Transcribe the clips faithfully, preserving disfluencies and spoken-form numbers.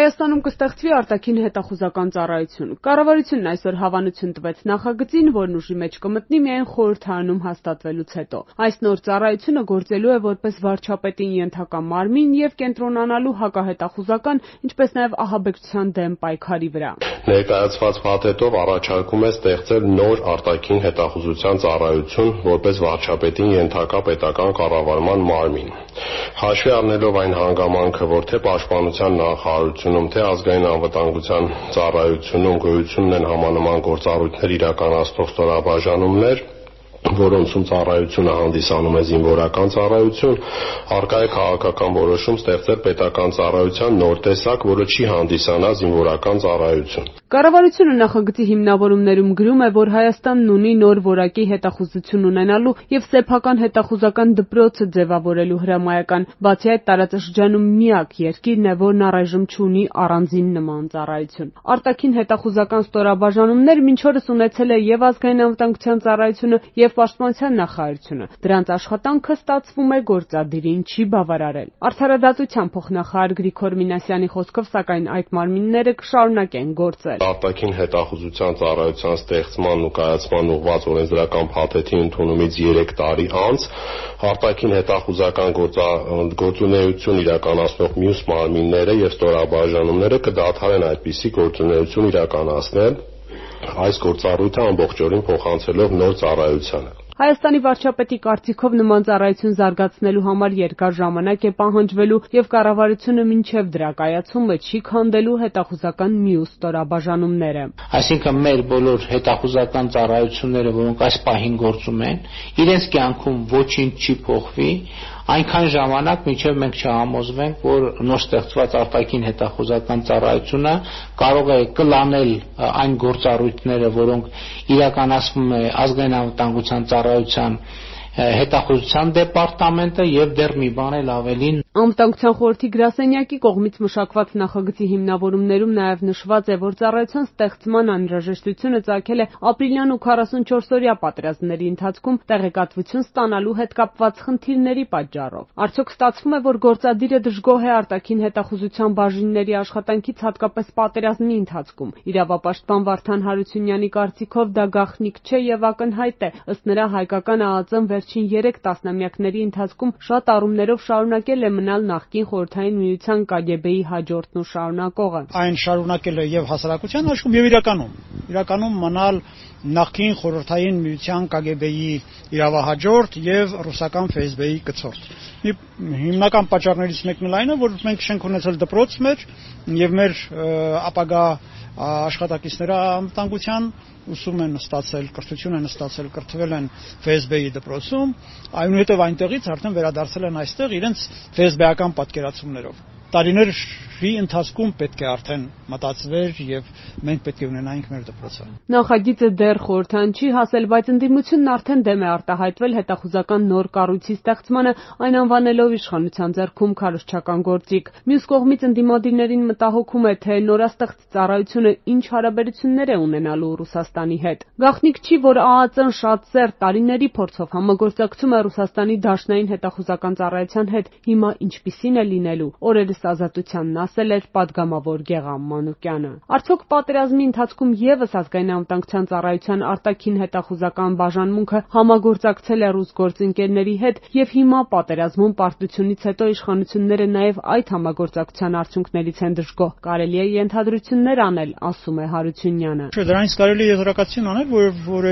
Հայաստանում կստեղծվի արտաքին հետախուզական ծառայություն։ Կառավարությունն այսօր հավանություն տվեց նախագծին, որն ուժի մեջ կմտնի միայն խորհրդարանում հաստատվելուց հետո։ Այս նոր ծառայությունը գործելու է որպես վարչապետին ենթակա մարմին եւ կենտրոնանալու հակահետախուզական, ինչպես նաեւ ահաբեկչության դեմ պայքարի վրա։ Ներկայացված փաթեթով առաջարկում է ստեղծել նոր արտաքին հետախուզության ծառայություն, որպես վարչապետին ենթակա պետական կառավարման մարմին։ Հաշվի առնելով այն հանգամանքը, որ թե պաշտպանության նախարարությունում, թե ազգային անվտանգության ծառայությունում գոյություն ունեն համանման գործառույթներ իրականացնող ստորաբաժանումներ, որոնցում ծառայությունը հանդիսանում է զինվորական ծառայություն, առկա է քաղաքական որոշում ստեղծել պետական ծառայության նոր տեսակ, որը չի հանդիսանա զինվորական ծառայություն։ Կառավարությունը նախագծի հիմնավորումներում գրում է, որ Հայաստանն ունի նոր որակի հետախուզություն ունենալու եւ սեփական հետախուզական դպրոցը ձևավորելու հրամայական, բացի այդ տարածաշրջանում միակ երկիրն է, որն առայժմ չունի առանձին նման ծառայություն։ Արտաքին հետախուզական ստորաբաժանումներ մինչ օրս ունեցել է եւ ազգային անվտանգության ծառայությունը եւ Պաշտպանության նախարարությունը։ Դրանց աշխատանքը ստացվում է գործադիրին չի բավարարել։ Արդարադատության փոխնախարար Գրիգոր Մինասյանի խոսքով, սակայն այդ մարմինները կշարունակեն գործել։ Արտաքին հետախուզության ծառայության ստեղծման ու կայացման ուղղված օրենսդրական փաթեթի ընդունումից երեք տարի անց արտաքին հետախուզական գործունեություն իրականացնող մյուս մարմինները եւ ստորաբաժանումները կդադարեն այդպիսի գործունեություն իրականացնել, այս գործառույթը ամբողջովին փոխանցելով նոր ծառայությանը։ Հայաստանի վարչապետի կարծիքով նման ծառայություն զարգացնելու համար երկար ժամանակ է պահանջվելու եւ կառավարությունը մինչեւ դրա կայացումը չի քանդելու հետախուզական մյուս ստորաբաժանումները։ Այսինքն մեր բոլոր հետախուզական ծառայությունները, որոնք այս պահին գործում են, իրենց կյանքում ոչինչ չի փոխվի, այնքան ժամանակ, մինչև մենք չհամոզվենք, որ նոր ստեղծված արտաքին հետախուզական ծառայությունը կարող է կլանել այն գործառույթները, որոնք իրականացվում է ազգային անվտանգության ծառայության հետախուզության դեպարտամենտը եւ դեռ մի բան էլ ավելին։ Անվտանգության խորհրդի գրասենյակի կողմից մշակված նախագծի հիմնավորումներում նաեւ նշված է, որ ծառայության ստեղծման անհրաժեշտությունը ծագել է ապրիլյան ու քառասունչորսօրյա պատերազմների ընթացքում տեղեկատվություն ստանալու հետ կապված խնդիրների պատճառով։ Արդյոք ստացվում է, որ գործադիրը դժգոհ է արտաքին հետախուզության բաժինների աշխատանքից, հատկապես պատերազմի ընթացքում։ Իրավապաշտպան Վարդան Հարությունյանի կարծիքով դա գաղտնիք չէ եւ ակնհայտ է։ Ըստ նրա, հայկական ԱԱԾ-ն վերջին երեք տասնամյակների ընթացքում շատ առումներով շարունակել է մնալ նախկին Խորհրդային Միության Կ Գ Բ-ի հաջորդն ու շարունակողը։ Այն շարունակել է եւ հասարակության աշխում եւ իրականում։ Իրականում մնալ նախկին Խորհրդային Միության Կ Գ Բ-ի իրավահաջորդ եւ ռուսական Ֆ S B-ի կցորդ։ Հիմնական պատճառներից մեկն էլ այն է, որ մենք չենք ունեցել դպրոց մեր եւ մեր ապագա աշխատակիցները անվտանգության ուսում են ստացել, կրթություն են ստացել, կրթվել են Ֆ S B-ի դպրոցում, այնուհետև այնտեղից արդեն վերադարձել են այստեղ իրենց Ֆ S B-ական պատկերացումներով։ Տարիների ընթացքում պետք է արդեն մտածվեր եւ մենք պետք է ունենայինք մեր դպրոցը։ Նախագիծը դեռ խորհրդան չի հասել, բայց ընդդիմությունն արդեն դեմ է արտահայտվել հետախուզական նոր կառույցի ստեղծմանը, այն անվանելով իշխանության ձեռքում քարոզչական գործիք։ Մյուս կողմից ընդդիմադիրներին մտահոգում է, թե նորաստեղծ ծառայությունը ինչ հարաբերություններ է ունենալու Ռուսաստանի հետ։ Գաղտնիք չի, որ ԱԱԾ-ն շատ սերտ տարիների փորձով համագործակցում է Ռուսաստանի Դաշնային հետախուզական ծառայության հետ, հիմա ինչպիսին է լինելու։ Օրերս Ազատությանն ասել էր պատգամավոր Գեղամ Մանուկյանը։ Արդյոք պատերազմի ընթացքում եւս ազգային անվտանգության ծառայության արտաքին հետախուզական բաժանմունքը համագործակցել է ռուս գործընկերների հետ եւ հիմա պատերազմում պարտությունից հետո իշխանությունները նաեւ այդ համագործակցության արդյունքներից են դժգոհ։ Կարելի է ենթադրություններ անել, ասում է Հարությունյանը։ Չէ, դրանից կարելի է եզրակացություն անել, որ որ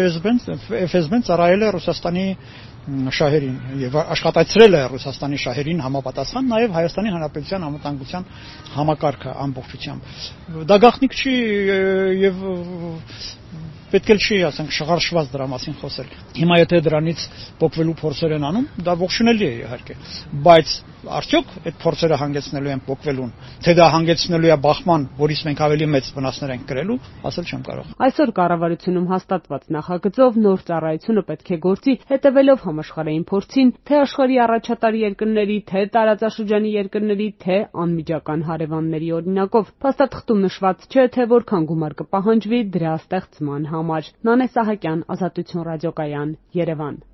F S B-ն ծառայել է Ռուսաստանի շահերին եւ աշխատացրել է Ռուսաստանի շահերին համապատասխան նաեւ Հայաստանի Հանրապետության անվտանգության համակարգը ամբողջությամբ։ Դա գաղտնիք չի եւ պետք է չի, ասենք, շղարշված դրա մասին խոսել։ Հիմա եթե դրանից փոխվելու փորձեր են անում, դա ողջունելի է իհարկե, բայց արդյոք այդ փորձերը հանգեցնելու են փոխվելուն, թե դա հանգեցնելու է բախման, որից մենք ավելի մեծ վնասներ ենք կրելու, ասել չեմ կարող։ Այսօր կառավարությունում հաստատված նախագծով նոր ծառայությունը պետք է գործի հետևելով համաշխարհային փորձին, թե աշխարհի առաջատար երկրների, թե տարածաշրջանի երկրների, թե անմիջական հարևանների օրինակով։ Փաստաթղթում նշված չէ, թե որքան գումար կպահանջվի դրա ստեղծման համար։ Նանե Սահակյան, Ազատություն ռադիոկայան, Երևան։